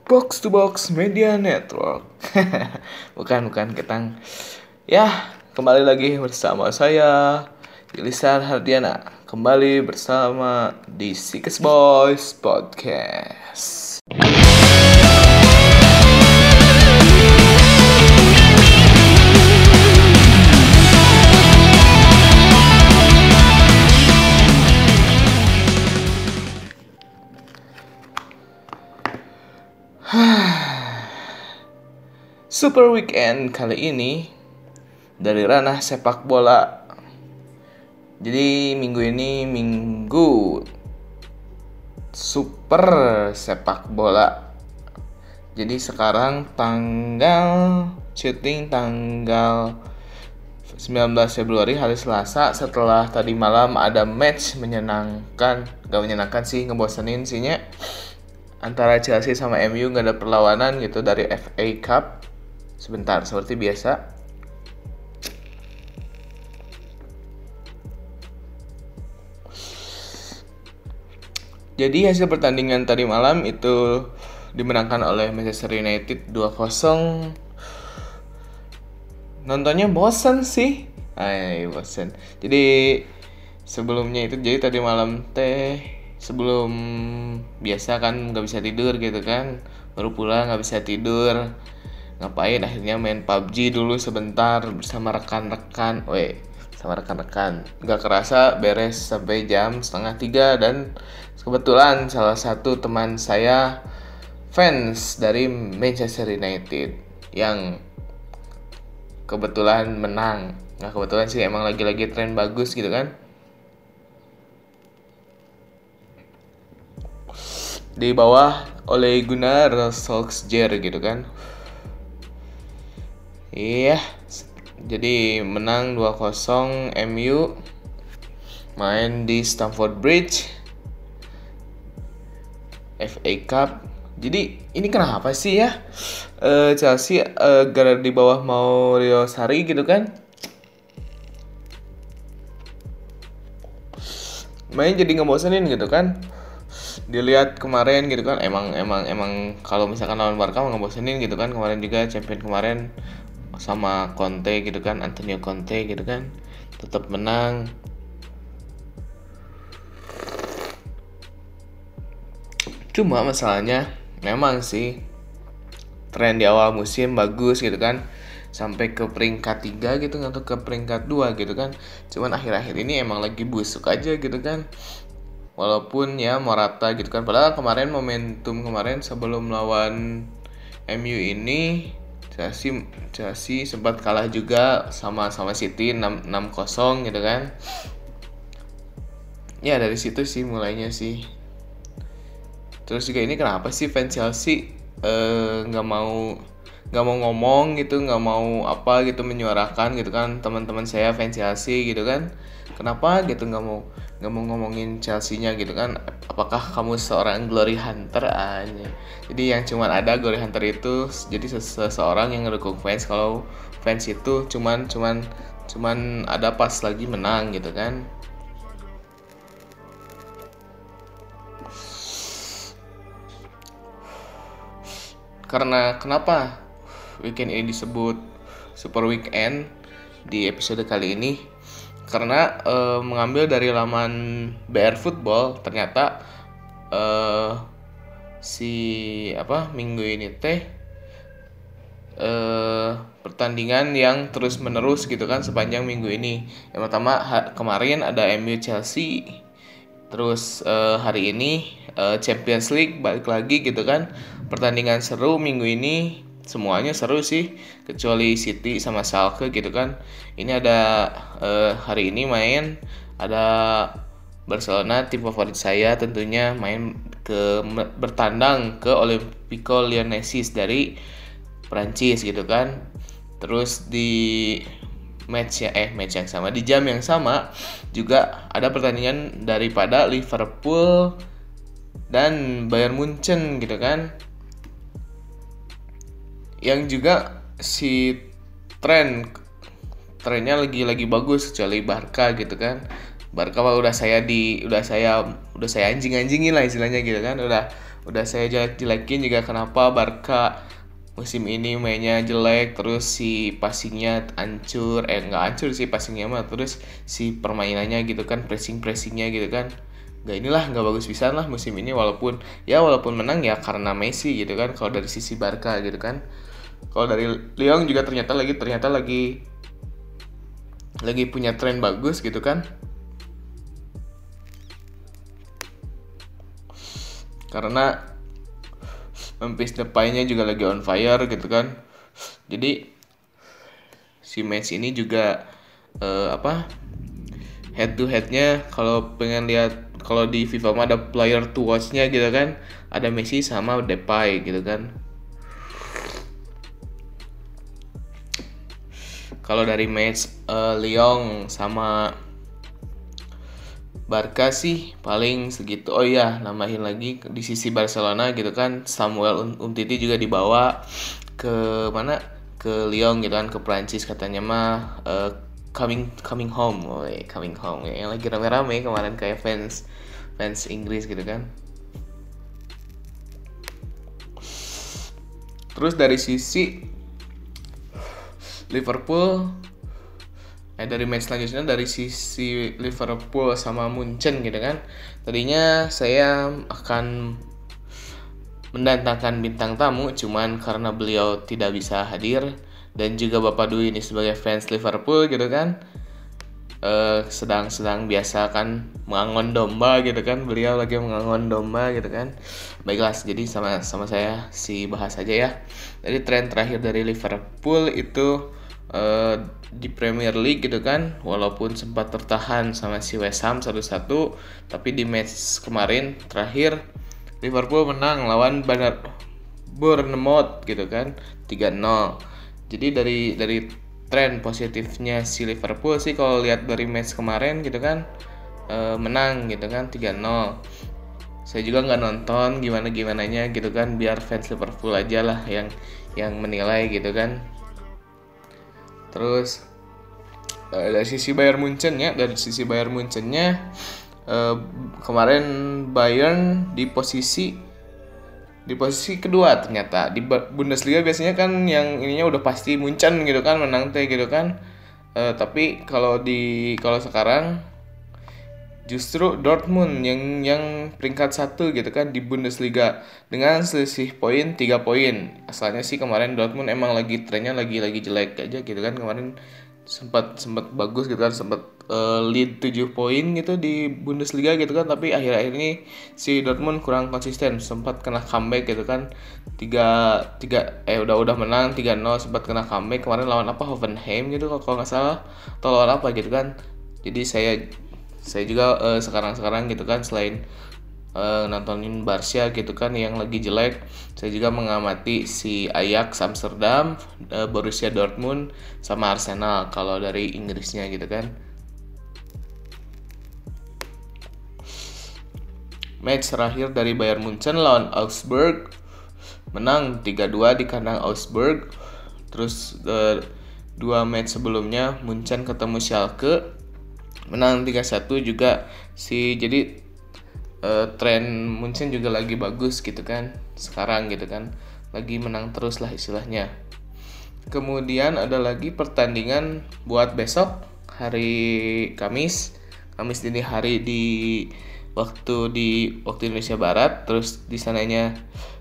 Box to Box Media Network. bukan ketang. Ya, kembali lagi bersama saya Ilisar Hardiana. Kembali bersama di Sikes Boys Podcast. Super Weekend kali ini dari ranah sepak bola. Jadi minggu ini minggu super sepak bola. Jadi sekarang tanggal 19 Februari hari Selasa, setelah tadi malam ada match menyenangkan. Gak menyenangkan sih, ngebosenin sihnya. Antara Chelsea sama MU gak ada perlawanan gitu dari FA Cup. Sebentar, seperti biasa. Jadi hasil pertandingan tadi malam itu dimenangkan oleh Manchester United 2-0. Nontonnya bosan sih. Bosan. Jadi sebelumnya itu, jadi tadi malam sebelum biasa kan gak bisa tidur gitu kan. Baru pulang gak bisa tidur. Ngapain, akhirnya main PUBG dulu sebentar bersama rekan-rekan. Gak kerasa beres sampai jam 2:30. Dan kebetulan salah satu teman saya fans dari Manchester United yang kebetulan menang. Nah kebetulan sih, emang lagi-lagi tren bagus gitu kan. Di bawah Ole Gunnar Solskjaer gitu kan. Iya, jadi menang 2-0 MU main di Stamford Bridge FA Cup. Jadi ini kenapa sih ya Chelsea gara di bawah Maurizio Sarri gitu kan, main jadi ngebosenin gitu kan. Dilihat kemarin gitu kan, emang kalau misalkan lawan Barca ngebosenin gitu kan. Kemarin juga champion kemarin sama Conte gitu kan, Antonio Conte gitu kan, tetap menang. Cuma masalahnya memang sih tren di awal musim bagus gitu kan, sampai ke peringkat 3 gitu atau ke peringkat 2 gitu kan. Cuman akhir-akhir ini emang lagi busuk aja gitu kan. Walaupun ya Morata gitu kan, padahal kemarin momentum kemarin sebelum lawan MU ini Chelsea sempat kalah juga sama City 6-0 gitu kan. Ya dari situ sih mulainya sih. Terus juga ini kenapa sih fans Chelsea nggak mau ngomong gitu, nggak mau apa gitu menyuarakan gitu kan. Teman-teman saya fans Chelsea gitu kan, kenapa gitu nggak mau ngomongin Chelsea-nya gitu kan. Apakah kamu seorang glory hunter aja? Jadi yang cuman ada glory hunter itu jadi seseorang yang ngedukung fans. Kalau fans itu cuman ada pas lagi menang gitu kan. Karena kenapa weekend ini disebut Super Weekend di episode kali ini? Karena mengambil dari laman BR Football, ternyata minggu ini pertandingan yang terus menerus gitu kan sepanjang minggu ini. Yang pertama kemarin ada MU Chelsea, terus hari ini Champions League balik lagi gitu kan. Pertandingan seru minggu ini, semuanya seru sih kecuali City sama Schalke gitu kan. Ini ada hari ini main ada Barcelona, tim favorit saya tentunya, bertandang ke Olympique Lyonnais dari Prancis gitu kan. Terus di match yang sama, di jam yang sama juga ada pertandingan daripada Liverpool dan Bayern Munchen gitu kan. Yang juga si trennya lagi bagus kecuali Barca gitu kan. Barca udah saya anjing-anjingin lah istilahnya gitu kan. udah saya jelek-jelekin juga kenapa Barca musim ini mainnya jelek, terus si passingnya hancur, nggak hancur sih passingnya mah, terus si permainannya gitu kan, pressingnya gitu kan, nggak bagus pisan lah musim ini. Walaupun menang ya karena Messi gitu kan, kalau dari sisi Barca gitu kan. Kalau dari Lyon juga ternyata lagi punya tren bagus gitu kan, karena Memphis Depay-nya juga lagi on fire gitu kan. Jadi si match ini juga head to headnya, kalau pengen lihat, kalau di FIFA mah ada player to watch-nya gitu kan, ada Messi sama Depay gitu kan. Kalau dari match Lyon sama Barca sih paling segitu. Oh iya, nambahin lagi di sisi Barcelona gitu kan, Samuel Umtiti juga dibawa ke mana, ke Lyon gitu kan, ke Prancis katanya mah coming home, coming home ya, yang lagi rame-rame kemarin kayak fans Inggris gitu kan. Terus dari sisi Liverpool, dari match selanjutnya, dari sisi Liverpool sama Munchen gitu kan. Tadinya saya akan mendatangkan bintang tamu, cuman karena beliau tidak bisa hadir, dan juga Bapak Dwi ini sebagai fans Liverpool gitu kan, sedang biasa kan mengangon domba gitu kan, beliau lagi mengangon domba gitu kan. Baiklah, jadi sama saya bahas aja ya. Jadi tren terakhir dari Liverpool itu di Premier League gitu kan, walaupun sempat tertahan sama si West Ham 1-1, tapi di match kemarin terakhir Liverpool menang lawan Bournemouth gitu kan, 3-0. Jadi dari tren positifnya si Liverpool sih, kalau lihat dari match kemarin gitu kan, menang gitu kan 3-0. Saya juga nggak nonton gimananya gitu kan, biar fans Liverpool aja lah yang menilai gitu kan. Terus dari sisi Bayern Munchen-nya, kemarin Bayern di posisi kedua ternyata. Di Bundesliga biasanya kan yang ininya udah pasti Munchen gitu kan menang teh gitu kan. Tapi kalau sekarang justru Dortmund yang peringkat 1 gitu kan di Bundesliga dengan selisih poin 3 poin. Asalnya sih kemarin Dortmund emang trennya lagi jelek aja gitu kan. Kemarin sempat bagus gitu kan, sempat lead 7 poin gitu di Bundesliga gitu kan, tapi akhir-akhir ini si Dortmund kurang konsisten, sempat kena comeback gitu kan. Udah menang 3-0, sempat kena comeback kemarin lawan Hoffenheim gitu kalau nggak salah, atau lawan apa gitu kan. Jadi saya juga sekarang gitu kan, selain nontonin Barca gitu kan yang lagi jelek, saya juga mengamati si Ajax Amsterdam, Borussia Dortmund sama Arsenal kalau dari Inggrisnya gitu kan. Match terakhir dari Bayern Munchen lawan Augsburg, menang 3-2 di kandang Augsburg. Terus dua match sebelumnya Munchen ketemu Schalke, menang 3-1 juga jadi tren Munchen juga lagi bagus gitu kan sekarang gitu kan, lagi menang terus lah istilahnya. Kemudian ada lagi pertandingan buat besok hari Kamis dini hari di waktu Indonesia Barat. Terus di sananya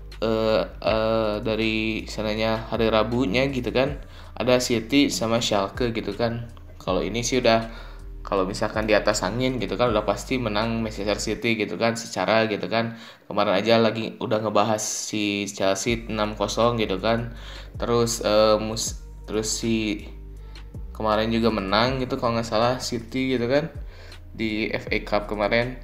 dari sananya hari Rabunya gitu kan, ada City sama Schalke gitu kan. Kalau ini sih kalau misalkan di atas angin gitu kan udah pasti menang Manchester City gitu kan secara gitu kan. Kemarin aja lagi udah ngebahas si Chelsea 6-0 gitu kan. Terus si kemarin juga menang gitu kalau nggak salah City gitu kan di FA Cup kemarin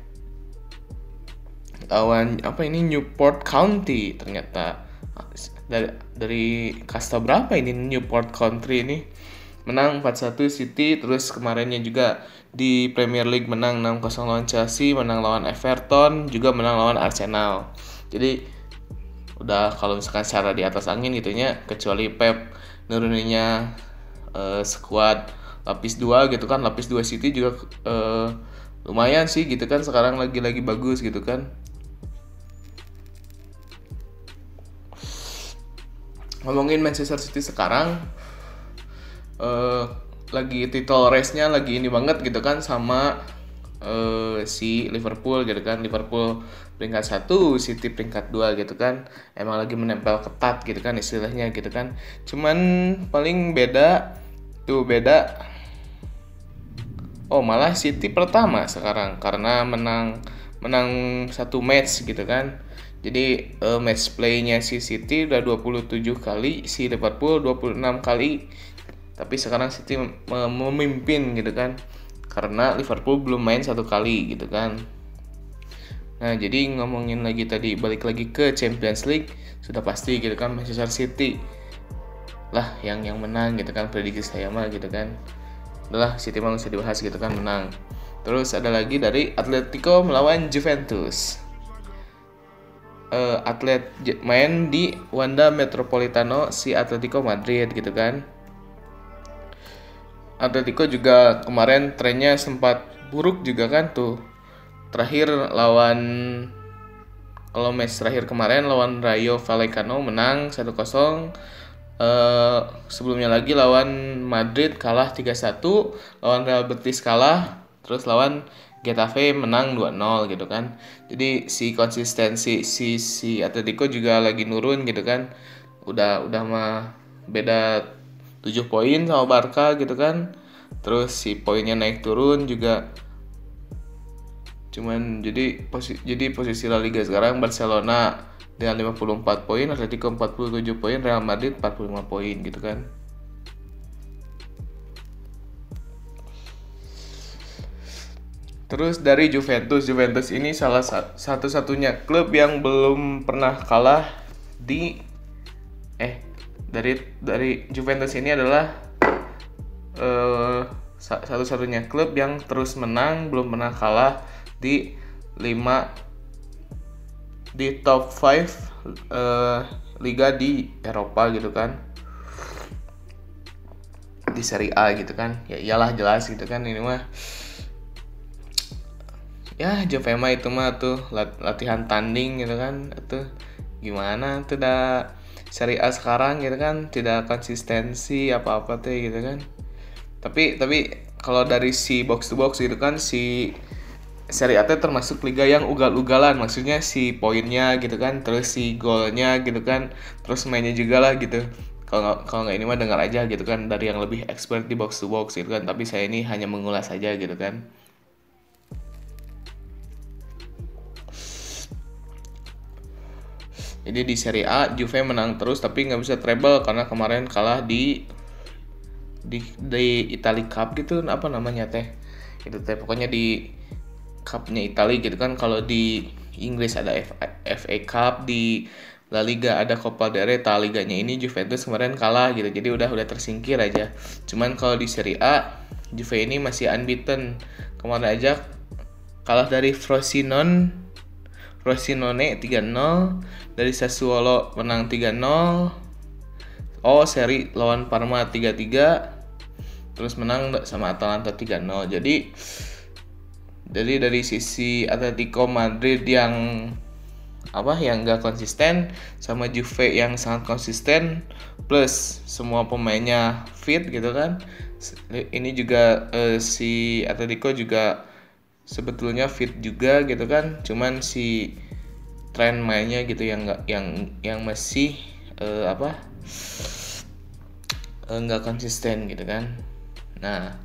lawan Newport County. Ternyata dari kasta berapa ini Newport County ini, menang 4-1 City. Terus kemarinnya juga di Premier League menang 6-0 lawan Chelsea, menang lawan Everton, juga menang lawan Arsenal. Jadi udah kalau misalkan secara di atas angin gitunya, kecuali Pep nuruninnya skuad lapis 2 gitu kan. Lapis 2 City juga lumayan sih gitu kan, sekarang lagi bagus gitu kan. ngomongin Manchester City sekarang, eh, lagi title race-nya lagi ini banget gitu kan sama si Liverpool gitu kan. Liverpool peringkat 1, City peringkat 2 gitu kan. Emang lagi menempel ketat gitu kan istilahnya gitu kan. Cuman paling beda. Oh, malah City pertama sekarang karena menang satu match gitu kan. Jadi match play-nya si City udah 27 kali, si Liverpool 26 kali. Tapi sekarang City memimpin gitu kan. Karena Liverpool belum main satu kali gitu kan. Nah, jadi ngomongin lagi tadi, balik lagi ke Champions League, sudah pasti gitu kan Manchester City lah yang menang gitu kan, prediksi saya mah gitu kan. Udahlah, City mah usah dibahas gitu kan, menang. Terus ada lagi dari Atletico melawan Juventus. Main di Wanda Metropolitano si Atletico Madrid gitu kan. Atletico juga kemarin trennya sempat buruk juga kan tuh. Terakhir lawan Kalau match terakhir kemarin lawan Rayo Vallecano menang 1-0. Sebelumnya lagi lawan Madrid kalah 3-1, lawan Real Betis kalah, terus lawan Getafe menang 2-0 gitu kan. Jadi si konsistensi si Atletico juga lagi nurun gitu kan. Udah mah beda 7 poin sama Barca gitu kan. Terus si poinnya naik turun juga. Jadi posisi La Liga sekarang Barcelona dengan 54 poin, Atletico 47 poin, Real Madrid 45 poin gitu kan. Terus dari Juventus ini salah satu-satunya klub yang belum pernah kalah di dari Juventus ini adalah satu-satunya klub yang terus menang, belum pernah kalah di top 5 liga di Eropa gitu kan, di Serie A gitu kan. Ya iyalah, jelas gitu kan, ini mah ya Juve mah itu mah tuh latihan tanding gitu kan. Itu gimana tuh Serie A sekarang gitu kan, tidak konsistensi apa-apa tuh gitu kan. Tapi kalau dari si box to box gitu kan, si Serie A termasuk liga yang ugal-ugalan, maksudnya si poinnya gitu kan, terus si golnya gitu kan, terus mainnya juga lah gitu. Kalau nggak ini mah dengar aja gitu kan dari yang lebih expert di box to box gitu kan. Tapi saya ini hanya mengulas aja gitu kan. Jadi di Serie A Juve menang terus tapi nggak bisa treble karena kemarin kalah di Italy Cup gitu, apa namanya teh, itu teh pokoknya di cupnya Italia gitu kan. Kalau di Inggris ada FA Cup, di La Liga ada Coppa del Rey. Liganya ini Juventus kemarin kalah gitu, jadi udah tersingkir aja. Cuman kalau di Serie A Juve ini masih unbeaten, kemarin aja kalah dari Frosinone 3-0, dari Sassuolo menang 3-0, seri lawan Parma 3-3, terus menang sama Atalanta 3-0. Jadi dari sisi Atletico Madrid yang nggak konsisten, sama Juve yang sangat konsisten, plus semua pemainnya fit gitu kan. Ini juga si Atletico juga sebetulnya fit juga gitu kan, cuman si tren mainnya gitu yang masih nggak konsisten gitu kan. Nah,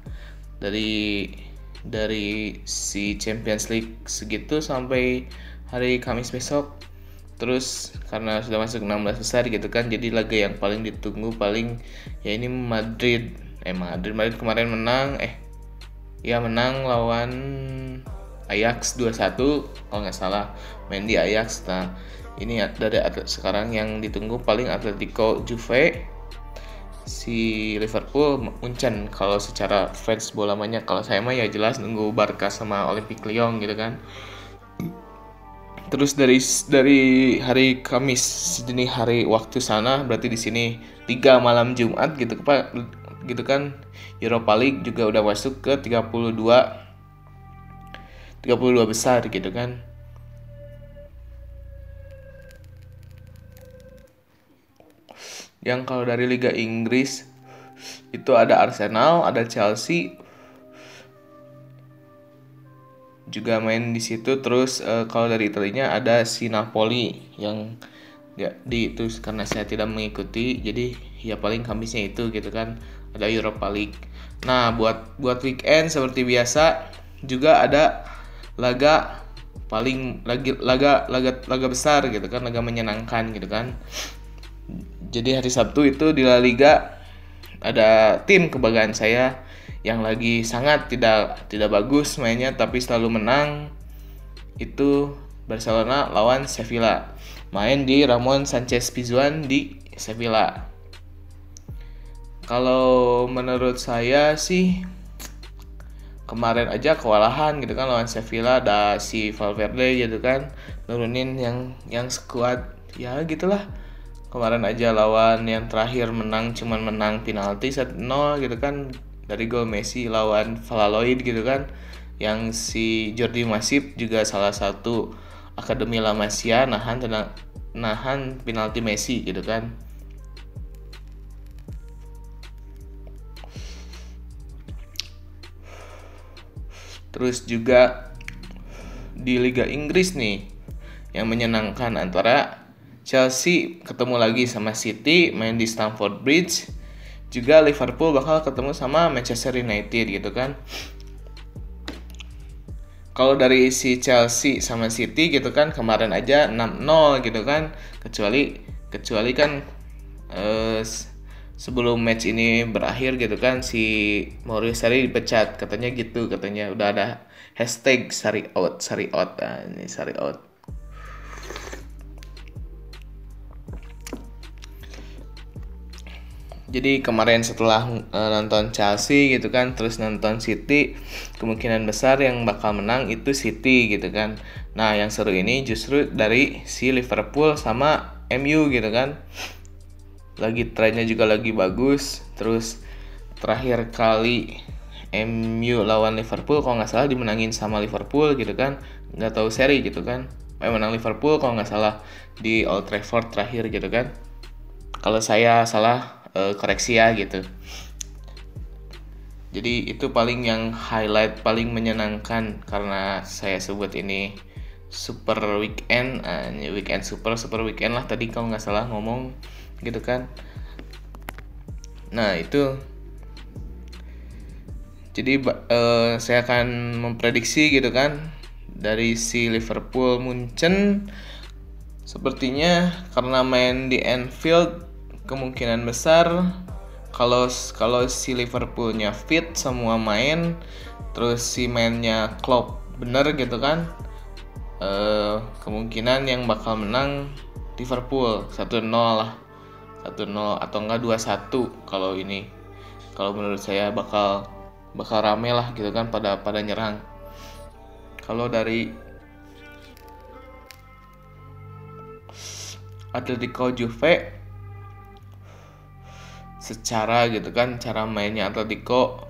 dari si Champions League segitu sampai hari Kamis besok. Terus karena sudah masuk 16 besar gitu kan, jadi laga yang paling ditunggu ya ini Madrid kemarin menang menang lawan Ajax 2-1 kalau nggak salah, main di Ajax. Nah, ini dari sekarang yang ditunggu paling Atletico, Juve, si Liverpool, Munchen kalau secara fans bola banyak. Kalau saya mah ya jelas nunggu Barca sama Olympique Lyon gitu kan. Terus dari hari Kamis, ini hari waktu sana, berarti di sini 3 malam Jumat gitu kan. Europa League juga udah masuk ke 32 besar gitu kan. Yang kalau dari Liga Inggris itu ada Arsenal, ada Chelsea juga main di situ. Terus kalau dari Italinya ada si Napoli yang ya di itu, karena saya tidak mengikuti jadi ya paling Kamisnya itu gitu kan, ada Europa League. Nah, buat weekend seperti biasa juga ada laga laga besar gitu kan, laga menyenangkan gitu kan. Jadi hari Sabtu itu di La Liga ada tim kebanggaan saya yang lagi sangat tidak bagus mainnya tapi selalu menang, itu Barcelona lawan Sevilla, main di Ramon Sanchez Pizjuan di Sevilla. Kalau menurut saya sih kemarin aja kewalahan gitu kan lawan Sevilla, ada si Valverde gitu kan nurunin yang skuad ya gitulah. Kemarin aja lawan yang terakhir cuman menang penalti 1-0 gitu kan, dari gol Messi lawan Valladolid gitu kan, yang si Jordi Masip juga salah satu akademi La Masia nahan penalti Messi gitu kan. Terus juga di Liga Inggris nih yang menyenangkan antara Chelsea ketemu lagi sama City main di Stamford Bridge. Juga Liverpool bakal ketemu sama Manchester United gitu kan. Kalau dari si Chelsea sama City gitu kan kemarin aja 6-0 gitu kan. Kecuali kan sebelum match ini berakhir gitu kan si Maurizio Sarri dipecat katanya gitu, katanya udah ada hashtag Sarri out. Nah, ini Sarri out. Jadi kemarin setelah nonton Chelsea gitu kan, terus nonton City, kemungkinan besar yang bakal menang itu City gitu kan. Nah, yang seru ini justru dari si Liverpool sama MU gitu kan. Lagi trennya juga lagi bagus. Terus terakhir kali MU lawan Liverpool kalau nggak salah dimenangin sama Liverpool gitu kan. Nggak tahu seri gitu kan. Menang Liverpool kalau nggak salah di Old Trafford terakhir gitu kan. Kalau saya salah koreksi ya gitu. Jadi itu paling yang highlight paling menyenangkan karena saya sebut ini super weekend, weekend super weekend lah tadi kalau nggak salah ngomong gitu kan. Nah itu jadi saya akan memprediksi gitu kan dari si Liverpool Munchen, sepertinya karena main di Anfield kemungkinan besar kalau si Liverpoolnya fit semua main, terus si mainnya Klopp bener gitu kan, kemungkinan yang bakal menang Liverpool 1-0 lah, 1-0 atau enggak 2-1. Kalau menurut saya bakal rame lah gitu kan, pada nyerang. Kalau dari Atletico Juve secara gitu kan, cara mainnya Atletico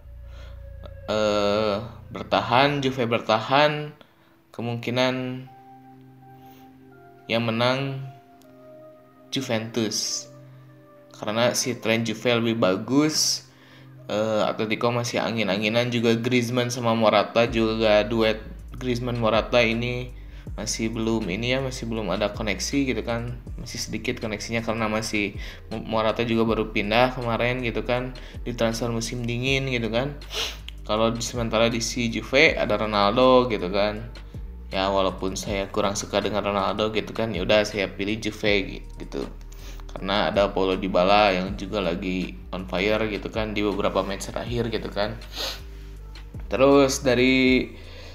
Juve bertahan, kemungkinan yang menang Juventus karena si tren Juve lebih bagus. Atletico masih angin-anginan, juga Griezmann sama Morata juga duet Griezmann Morata ini masih belum ada koneksi gitu kan, masih sedikit koneksinya karena masih Morata juga baru pindah kemarin gitu kan di transfer musim dingin gitu kan. Kalau sementara di si Juve ada Ronaldo gitu kan, ya walaupun saya kurang suka dengan Ronaldo gitu kan, ya udah saya pilih Juve gitu karena ada Paulo Dybala yang juga lagi on fire gitu kan di beberapa match terakhir gitu kan. Terus dari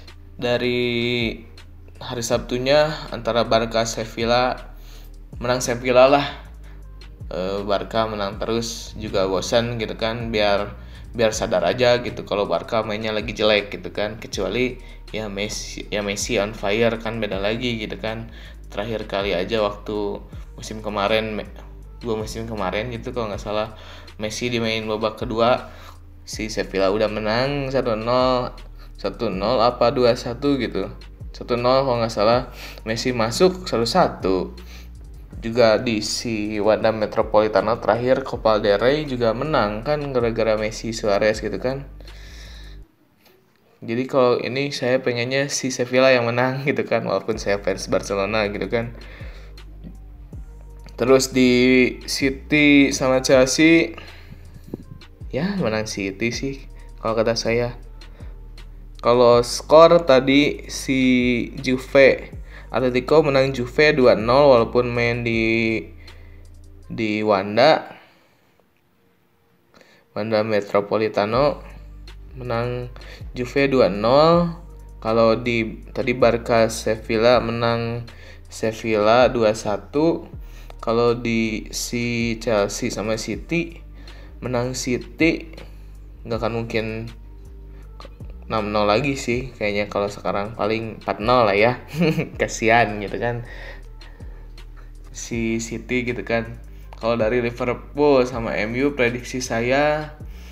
hari Sabtunya antara Barca Sevilla, menang Sevilla lah. Barca menang terus juga bosan gitu kan, biar sadar aja gitu kalau Barca mainnya lagi jelek gitu kan, kecuali ya Messi on fire kan beda lagi gitu kan. Terakhir kali aja waktu dua musim kemarin gitu kalau nggak salah, Messi di main babak kedua si Sevilla udah menang 1-0 apa 2-1 gitu, 1-0 kalau nggak salah, Messi masuk 1-1. juga di si Wanda Metropolitano terakhir Copa del Rey juga menang kan gara-gara Messi Suarez gitu kan. Jadi kalau ini saya pengennya si Sevilla yang menang gitu kan, walaupun saya fans Barcelona gitu kan. Terus di City sama Chelsea ya menang City sih kalau kata saya. Kalau skor tadi si Atletico menang Juve 2-0 walaupun main di Wanda Metropolitano, menang Juve 2-0. Kalau tadi Barca Sevilla menang Sevilla 2-1. Kalau di si Chelsea sama City menang City, nggak akan mungkin 6-0 lagi sih kayaknya. Kalau sekarang paling 4-0 lah ya. Kasihan gitu kan si City gitu kan. Kalau dari Liverpool sama MU prediksi saya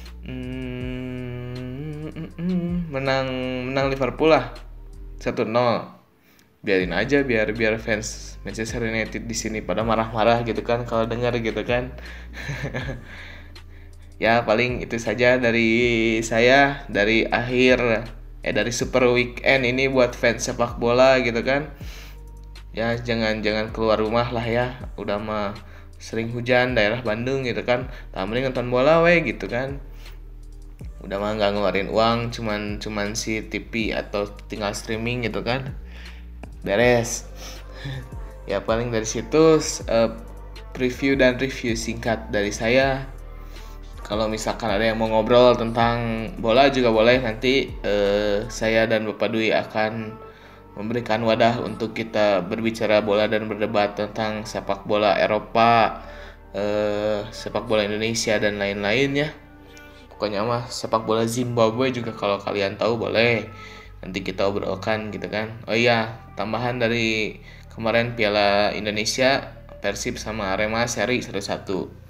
menang Liverpool lah 1-0. Biarin aja biar fans Manchester United di sini pada marah-marah gitu kan kalau dengar gitu kan. Ya paling itu saja dari saya dari Super Weekend ini buat fans sepak bola gitu kan. Ya jangan keluar rumah lah ya. Udah mah sering hujan daerah Bandung gitu kan. Mending nonton bola gitu kan. Udah mah nggak ngeluarin uang, cuman si TV atau tinggal streaming gitu kan. Beres. Ya paling dari situ preview dan review singkat dari saya. Kalau misalkan ada yang mau ngobrol tentang bola juga boleh, nanti saya dan Bapak Dwi akan memberikan wadah untuk kita berbicara bola dan berdebat tentang sepak bola Eropa, sepak bola Indonesia dan lain-lain ya. Pokoknya mah sepak bola Zimbabwe juga kalau kalian tahu boleh, nanti kita obrolkan gitu kan. Oh iya, tambahan dari kemarin Piala Indonesia, Persib sama Arema seri 1-1.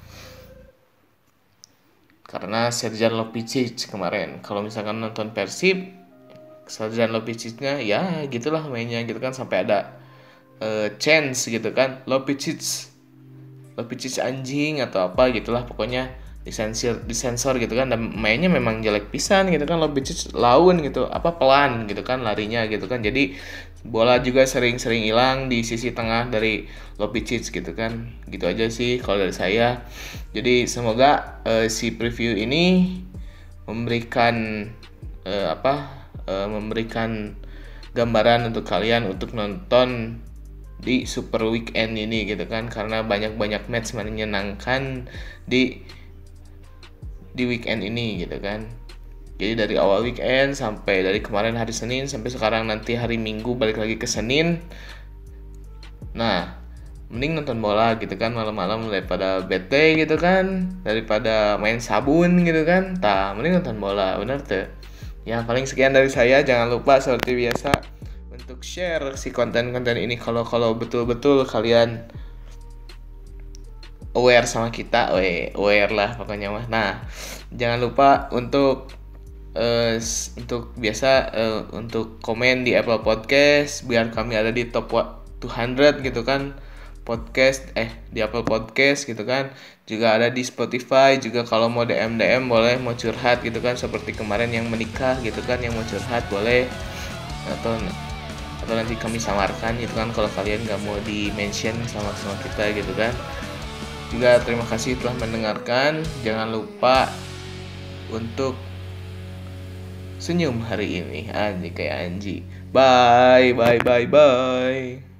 Karena Srdjan Lopicic kemarin, kalau misalkan nonton Persib, Srdjan Lopicicnya ya gitulah mainnya gitu kan, sampai ada chance gitu kan, Lopicic anjing atau apa gitulah, pokoknya disensor gitu kan, dan mainnya memang jelek pisan gitu kan. Lopicic lawan gitu, pelan gitu kan larinya gitu kan, jadi bola juga sering-sering hilang di sisi tengah dari Lopicic gitu kan. Gitu aja sih kalau dari saya. Jadi semoga si preview ini memberikan memberikan gambaran untuk kalian untuk nonton di Super Weekend ini gitu kan, karena banyak match menyenangkan di weekend ini gitu kan. Jadi dari awal weekend sampai dari kemarin hari Senin sampai sekarang nanti hari Minggu balik lagi ke Senin. Nah, mending nonton bola gitu kan malam-malam daripada bete gitu kan, daripada main sabun gitu kan. Mending nonton bola, bener tuh. Ya paling sekian dari saya. Jangan lupa seperti biasa untuk share si konten-konten ini kalau betul-betul kalian aware sama kita, aware lah pokoknya mah. Nah, jangan lupa untuk untuk komen di Apple Podcast biar kami ada di top 200 gitu kan, podcast di Apple Podcast gitu kan. Juga ada di Spotify juga. Kalau mau DM boleh, mau curhat gitu kan, seperti kemarin yang menikah gitu kan, yang mau curhat boleh, atau nanti kami samarkan gitu kan kalau kalian gak mau di mention sama kita gitu kan. Juga terima kasih telah mendengarkan. Jangan lupa untuk senyum hari ini, anjing kayak anjing. Bye.